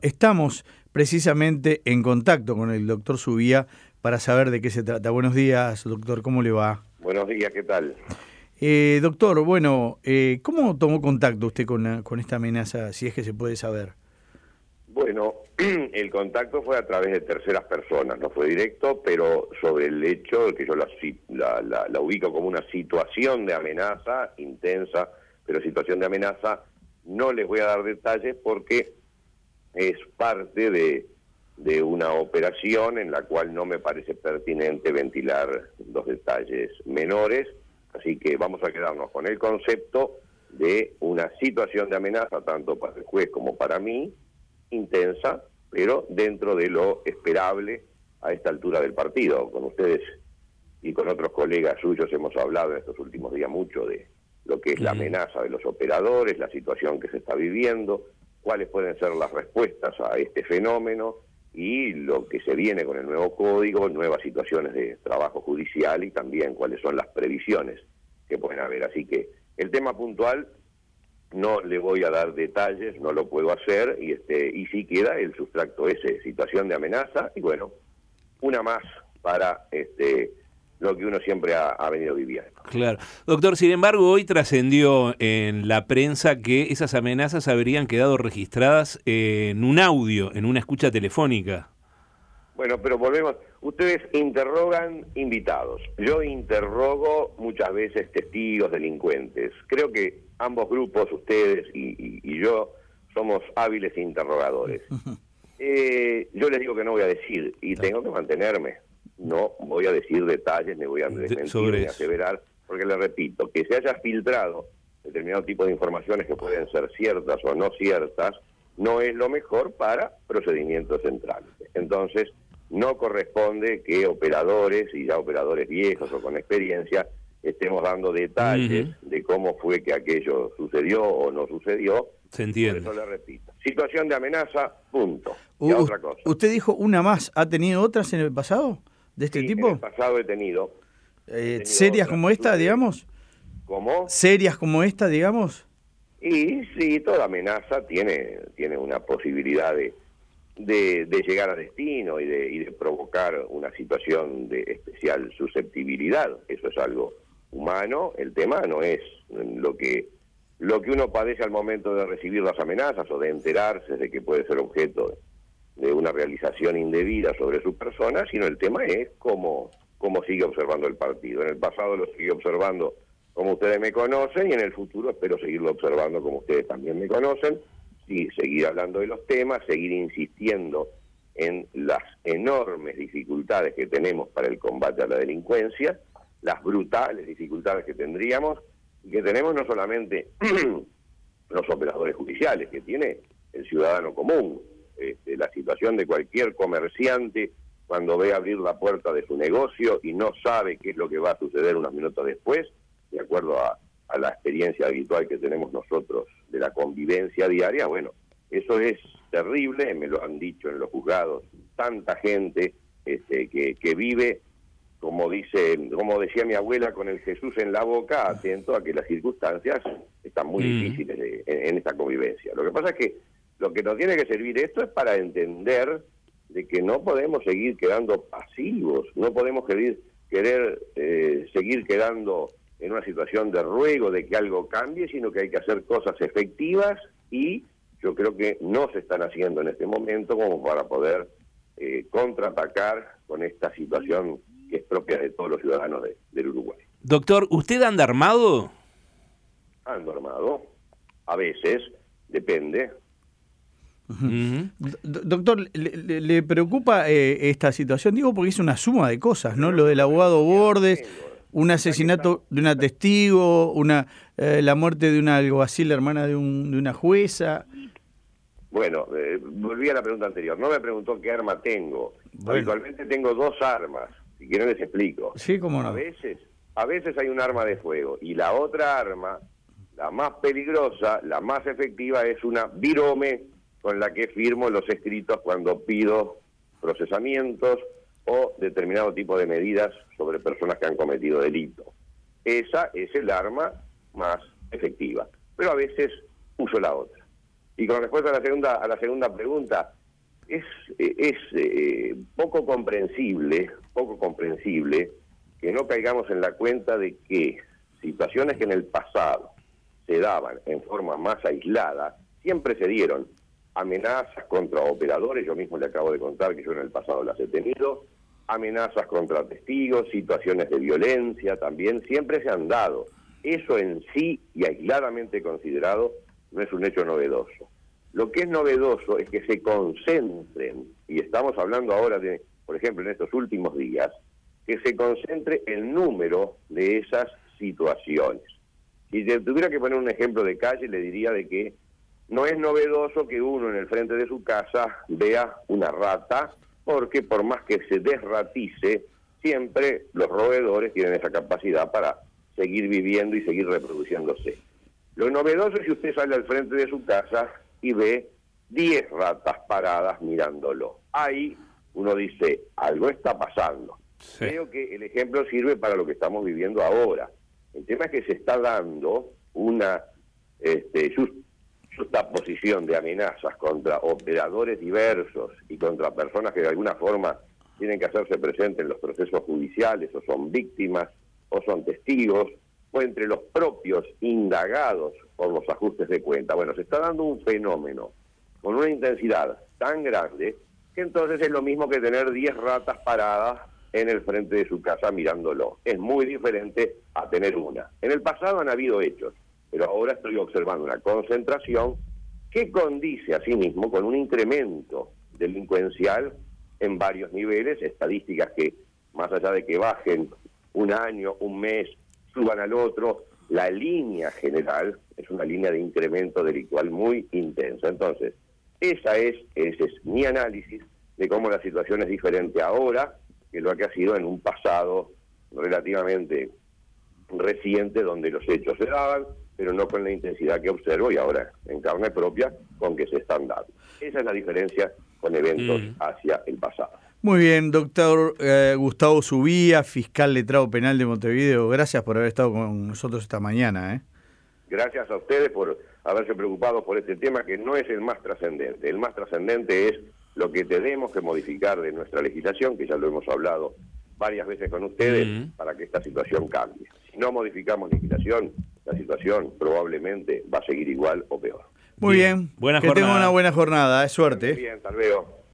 estamos precisamente en contacto con el doctor Subía para saber de qué se trata. Buenos días, doctor, ¿cómo le va? Buenos días, ¿qué tal? Doctor, bueno, ¿cómo tomó contacto usted con esta amenaza, si es que se puede saber? Bueno, el contacto fue a través de terceras personas, no fue directo, pero sobre el hecho de que yo la ubico como una situación de amenaza intensa, pero situación de amenaza, no les voy a dar detalles porque es parte de una operación en la cual no me parece pertinente ventilar los detalles menores, así que vamos a quedarnos con el concepto de una situación de amenaza, tanto para el juez como para mí, intensa, pero dentro de lo esperable a esta altura del partido. Con ustedes y con otros colegas suyos hemos hablado en estos últimos días mucho de lo que es la amenaza de los operadores, la situación que se está viviendo, cuáles pueden ser las respuestas a este fenómeno y lo que se viene con el nuevo código, nuevas situaciones de trabajo judicial y también cuáles son las previsiones que pueden haber. Así que el tema puntual no le voy a dar detalles, no lo puedo hacer, y sí queda el sustracto ese, situación de amenaza, y bueno, una más para lo que uno siempre ha venido viviendo. Claro. Doctor, sin embargo, hoy trascendió en la prensa que esas amenazas habrían quedado registradas en un audio, en una escucha telefónica. Bueno, pero volvemos, ustedes interrogan invitados, yo interrogo muchas veces testigos, delincuentes, creo que ambos grupos, ustedes y yo, somos hábiles interrogadores. Yo les digo que no voy a decir, y tengo que mantenerme, no voy a decir detalles, ni voy a desmentir, ni aseverar, porque les repito, que se haya filtrado determinado tipo de informaciones que pueden ser ciertas o no ciertas, no es lo mejor para procedimientos centrales. Entonces, no corresponde que operadores, y ya operadores viejos o con experiencia, estemos dando detalles de cómo fue que aquello sucedió o no sucedió. Se entiende. Por eso le repito. Situación de amenaza, punto. Y otra cosa. Usted dijo una más. ¿Ha tenido otras en el pasado de este tipo? En el pasado he tenido ¿serias como esta, digamos? ¿Cómo? ¿Serias como esta, digamos? Y sí, toda amenaza tiene una posibilidad de llegar a destino y de provocar una situación de especial susceptibilidad. Eso es algo humano. El tema no es lo que uno padece al momento de recibir las amenazas o de enterarse de que puede ser objeto de una realización indebida sobre su persona, sino el tema es cómo sigue observando el partido. En el pasado lo sigue observando como ustedes me conocen y en el futuro espero seguirlo observando como ustedes también me conocen, y seguir hablando de los temas, seguir insistiendo en las enormes dificultades que tenemos para el combate a la delincuencia, las brutales dificultades que tendríamos y que tenemos no solamente los operadores judiciales, que tiene el ciudadano común. La situación de cualquier comerciante cuando ve abrir la puerta de su negocio y no sabe qué es lo que va a suceder unos minutos después, de acuerdo a la experiencia habitual que tenemos nosotros de la convivencia diaria. Bueno, eso es terrible, me lo han dicho en los juzgados tanta gente que vive, como decía mi abuela, con el Jesús en la boca, atento a que las circunstancias están muy difíciles en esta convivencia. Lo que pasa es que lo que nos tiene que servir esto es para entender de que no podemos seguir quedando pasivos, no podemos querer seguir quedando en una situación de ruego de que algo cambie, sino que hay que hacer cosas efectivas y yo creo que no se están haciendo en este momento como para poder contraatacar con esta situación que es propia de todos los ciudadanos del Uruguay. Doctor, ¿usted anda armado? Ando armado, a veces, depende. Doctor, ¿le preocupa esta situación? Digo porque es una suma de cosas, ¿no? Lo del abogado Bordes, un asesinato de una testigo, la muerte de una alguacil, hermana de una jueza. Bueno, volví a la pregunta anterior. No me preguntó qué arma tengo. Bueno. Habitualmente tengo 2 armas. Si quieren les explico. Sí, cómo no. A veces hay un arma de fuego y la otra arma, la más peligrosa, la más efectiva, es una virome con la que firmo los escritos cuando pido procesamientos o determinado tipo de medidas sobre personas que han cometido delito. Esa es el arma más efectiva, pero a veces uso la otra. Y con respuesta a la segunda pregunta, es poco comprensible que no caigamos en la cuenta de que situaciones que en el pasado se daban en forma más aislada, siempre se dieron amenazas contra operadores, yo mismo le acabo de contar que yo en el pasado las he tenido, amenazas contra testigos, situaciones de violencia también, siempre se han dado. Eso en sí y aisladamente considerado no es un hecho novedoso. Lo que es novedoso es que se concentren, y estamos hablando ahora de, por ejemplo, en estos últimos días, que se concentre el número de esas situaciones. Si te tuviera que poner un ejemplo de calle, le diría de que no es novedoso que uno en el frente de su casa vea una rata, porque por más que se desratice, siempre los roedores tienen esa capacidad para seguir viviendo y seguir reproduciéndose. Lo novedoso es si usted sale al frente de su casa y ve 10 ratas paradas mirándolo. Ahí uno dice, algo está pasando. Sí. Creo que el ejemplo sirve para lo que estamos viviendo ahora. El tema es que se está dando una justaposición de amenazas contra operadores diversos y contra personas que de alguna forma tienen que hacerse presentes en los procesos judiciales, o son víctimas, o son testigos, o entre los propios indagados por los ajustes de cuenta. Bueno, se está dando un fenómeno con una intensidad tan grande que entonces es lo mismo que tener 10 ratas paradas en el frente de su casa mirándolo. Es muy diferente a tener una. En el pasado han habido hechos, pero ahora estoy observando una concentración que condice asimismo con un incremento delincuencial en varios niveles, estadísticas que, más allá de que bajen un año, un mes, suban al otro, la línea general es una línea de incremento delictual muy intensa. Entonces, ese es mi análisis de cómo la situación es diferente ahora que lo que ha sido en un pasado relativamente reciente, donde los hechos se daban, pero no con la intensidad que observo y ahora en carne propia con que se están dando. Esa es la diferencia con eventos hacia el pasado. Muy bien, doctor Gustavo Subía, fiscal letrado penal de Montevideo. Gracias por haber estado con nosotros esta mañana. Gracias a ustedes por haberse preocupado por este tema, que no es el más trascendente. El más trascendente es lo que tenemos que modificar de nuestra legislación, que ya lo hemos hablado varias veces con ustedes, para que esta situación cambie. Si no modificamos legislación, la situación probablemente va a seguir igual o peor. Muy bien. Buena que jornada. tenga una buena jornada. Suerte. Bien, hasta luego.